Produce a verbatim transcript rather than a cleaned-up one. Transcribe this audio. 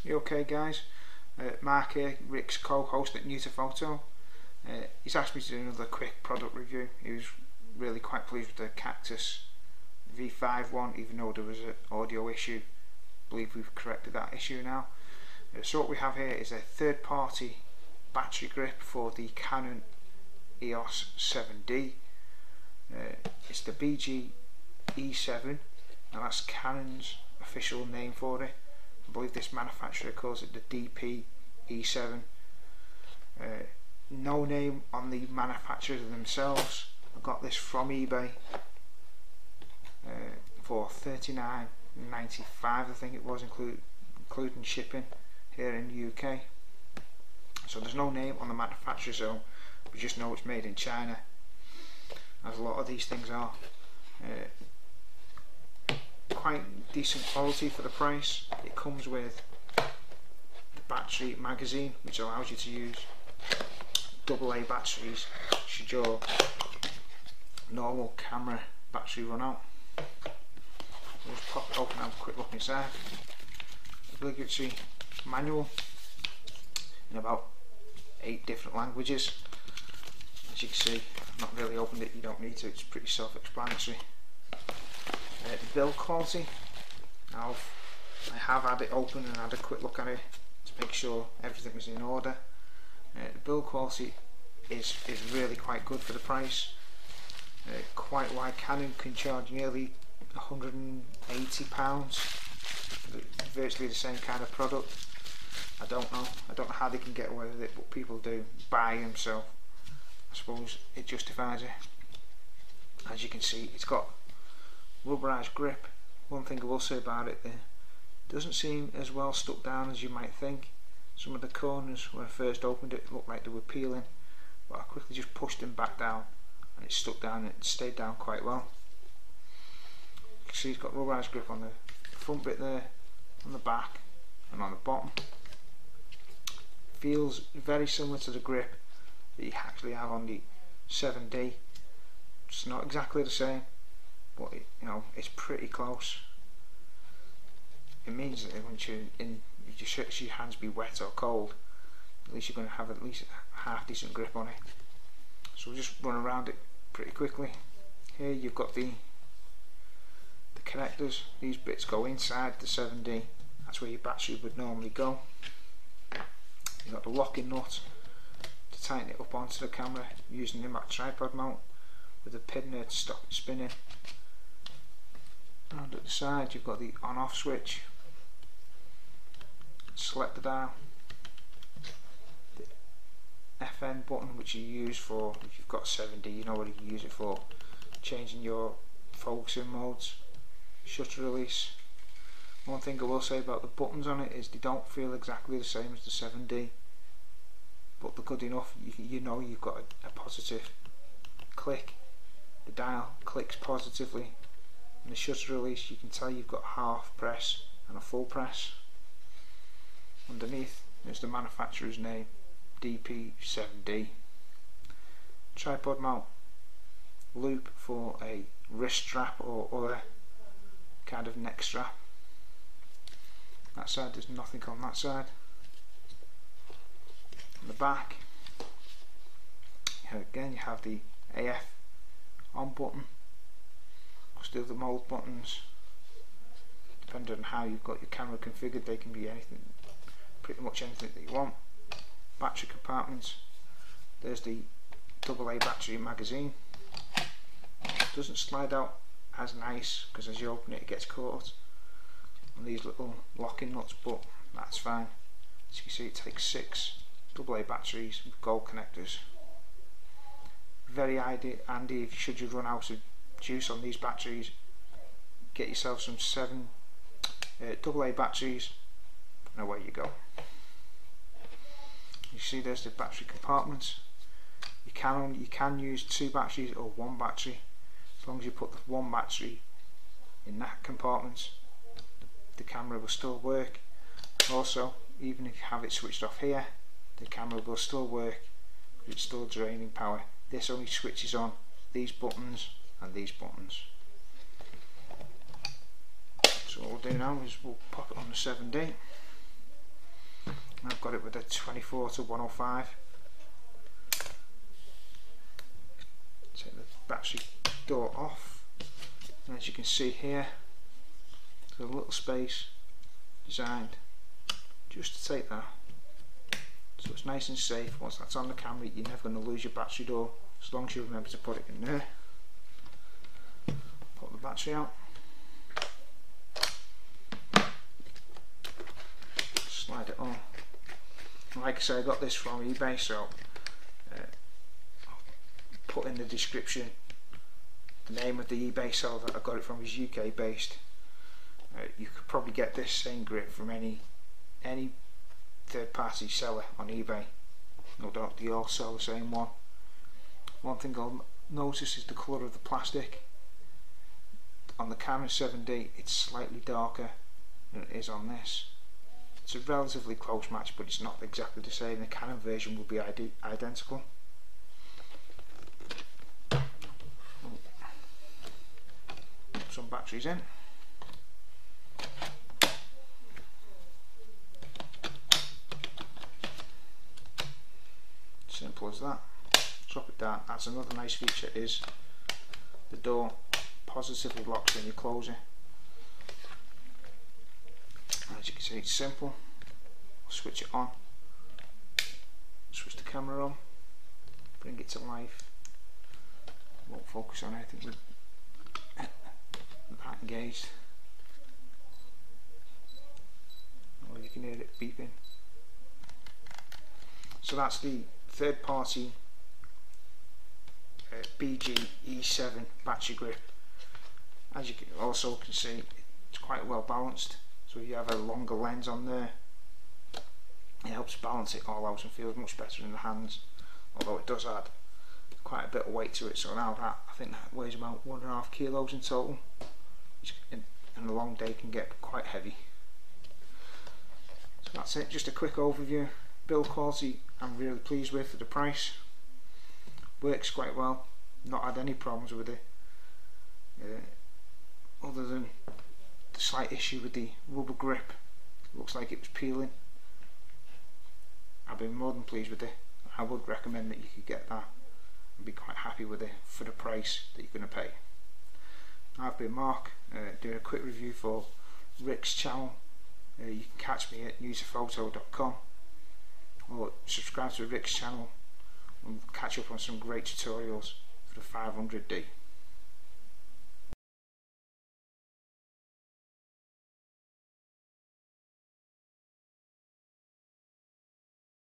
You okay guys? Uh, Mark here, Rick's co-host at Nutaphoto. Uh, he's asked me to do another quick product review. He was really quite pleased with the Cactus V five one, even though there was an audio issue. I believe we've corrected that issue now. Uh, so what we have here is a third party battery grip for the Canon E O S seven D. Uh, it's the B G E seven, and that's Canon's official name for it. I believe this manufacturer calls it the D P E seven. Uh, no name on the manufacturers themselves. I got this from eBay uh, for thirty-nine ninety-five, I think it was, include, including shipping here in the U K. So there's no name on the manufacturer, so we just know it's made in China, as a lot of these things are. Uh, quite decent quality for the price. It comes with the battery magazine, which allows you to use double A batteries should your normal camera battery run out. We'll just pop it open and have a quick look inside. Obligatory manual in about eight different languages. As you can see, I've not really opened it, you don't need to, it's pretty self-explanatory. Uh, the build quality, now I have had it open and had a quick look at it to make sure everything was in order. Uh, the build quality is, is really quite good for the price. Uh, quite why Canon can charge nearly one hundred and eighty pounds for virtually the same kind of product. I don't know, I don't know how they can get away with it, but people do buy them, so I suppose it justifies it. As you can see, it's got rubberized grip. One thing I will say about it, it doesn't seem as well stuck down as you might think. Some of the corners, when I first opened it, looked like they were peeling, but I quickly just pushed them back down and it stuck down and it stayed down quite well. You can see it's got rubberized grip on the front bit there, on the back and on the bottom. Feels very similar to the grip that you actually have on the seven D. It's not exactly the same, but it, you know, it's pretty close. It means that when you're in, if your, your hands be wet or cold, at least you're going to have at least a half decent grip on it. So we'll just run around it pretty quickly. Here you've got the the connectors. These bits go inside the seven D. That's where your battery would normally go. You've got the locking nut to tighten it up onto the camera using the tripod mount with a pin there to stop it spinning. And at the side you've got the on off switch. Select the dial. The F N button, which you use for, if you've got seven D, you know what you use it for, changing your focusing modes. Shutter release. One thing I will say about the buttons on it is they don't feel exactly the same as the seven D, but they're good enough. You, you know you've got a, a positive click. The dial clicks positively. And the shutter release, you can tell you've got half press and a full press. Underneath is the manufacturer's name, D P seven D. Tripod mount, loop for a wrist strap or other kind of neck strap. That side, there's nothing on that side. On the back, again you have the A F on button. Still the mold buttons. Depending on how you've got your camera configured, they can be anything, pretty much anything that you want. Battery compartments. There's the double A battery magazine. Doesn't slide out as nice because as you open it, it gets caught on these little locking nuts, but that's fine. As you can see, it takes six double A batteries with gold connectors. Very handy if should you run out of juice on these batteries, get yourself some seven uh, double A batteries and away you go. You see there's the battery compartments. You can only, you can use two batteries or one battery, as long as you put the one battery in that compartment, the, the camera will still work. Also, even if you have it switched off here, the camera will still work because it's still draining power. This only switches on these buttons and these buttons. So what we'll do now is we'll pop it on the seven D. I've got it with a twenty-four to one oh five. Take the battery door off, and as you can see here, there's a little space designed just to take that, so it's nice and safe. Once that's on the camera, you're never going to lose your battery door as long as you remember to put it in there. Put the battery out, slide it on. Like I say, I got this from eBay, so uh, I'll put in the description the name of the eBay seller that I got it from is U K based. Uh, you could probably get this same grip from any any third party seller on eBay. No doubt they all sell the same one. One thing I'll notice is the colour of the plastic. On the Canon seven D it's slightly darker than it is on this. It's a relatively close match, but it's not exactly the same. The Canon version will be ide identical. Put some batteries in. Simple as that. Drop it down. That's another nice feature, is the door positively locks when you close it. As you can see, it's simple. Switch it on, switch the camera on, bring it to life. Won't focus on anything with that engaged. Oh, you can hear it beeping. So that's the third party uh, B G E seven battery grip. As you can also can see, it's quite well balanced. So if you have a longer lens on there, it helps balance it all out and feels much better in the hands, although it does add quite a bit of weight to it. So now that, I think that weighs about one and a half kilos in total, which in, in a long day can get quite heavy. So that's it, just a quick overview. Build quality I'm really pleased with for the price. Works quite well, not had any problems with it, uh, other than the slight issue with the rubber grip. It looks like it was peeling. I've been more than pleased with it. I would recommend that you could get that and be quite happy with it for the price that you're going to pay. I've been Mark, uh, doing a quick review for Rick's channel. Uh, you can catch me at news a photo dot com, or subscribe to Rick's channel and catch up on some great tutorials for the five hundred D.